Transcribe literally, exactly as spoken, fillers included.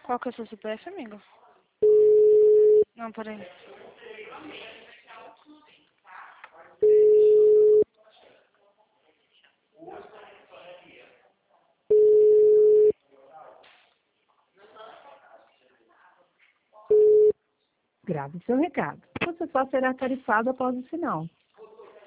Qual que é o seu C P F, amigo? Não, peraí. Grave seu recado. Você só será tarifado após o sinal.